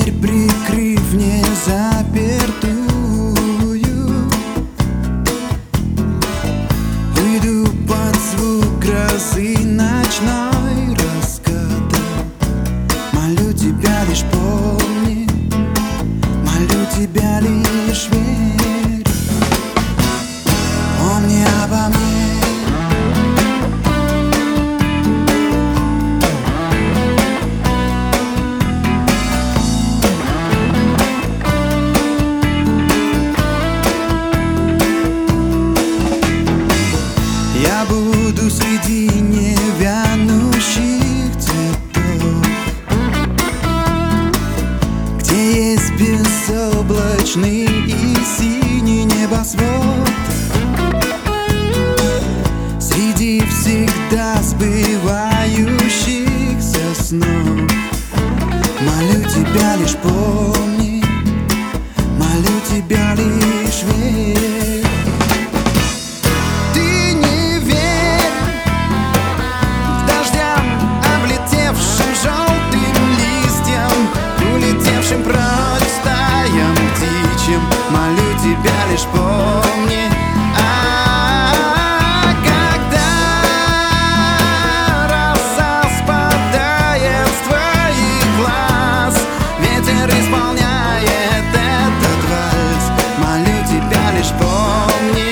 Дверь прикрыв незапертую, уйду под звук грозы ночной раската. Молю тебя лишь помни, молю тебя лишь верь. Помни обо мне. Я буду среди невянущих цветов, где есть безоблачный и синий небосвод. Среди всегда сбывающихся снов молю тебя лишь помни, молю тебя лишь верь. Прочь стаям птичьим, молю тебя лишь помни. Когда роса спадает с твоих глаз, ветер исполняет этот вальс, молю тебя лишь помни,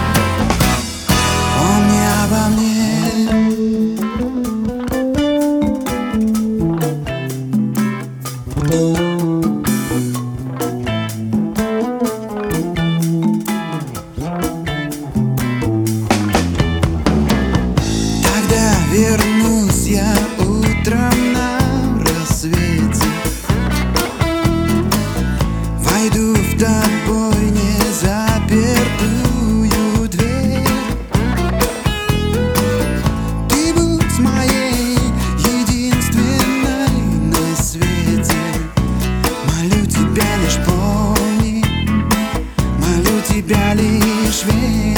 помни обо мне. Вернусь я утром на рассвете, войду в тобой незапертую дверь. Ты будь моей единственной на свете, молю тебя лишь помни, молю тебя лишь верь.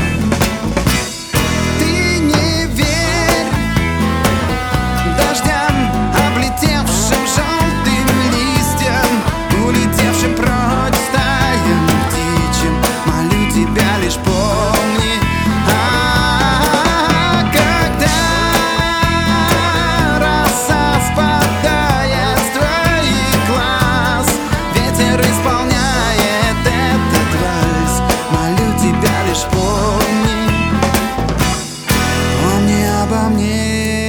Обо мне.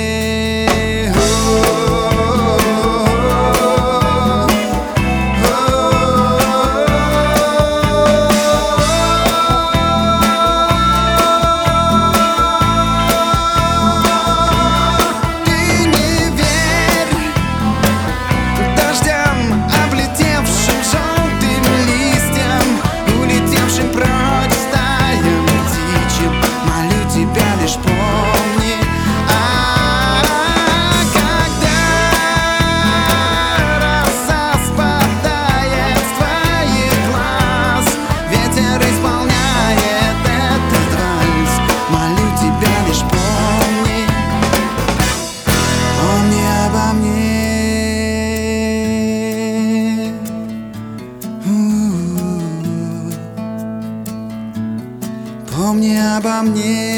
Ты не верь дождям, облетевшим желтым листьям, улетевшим прочь стаям птичьим, молю тебя лишь помни. Помни обо мне.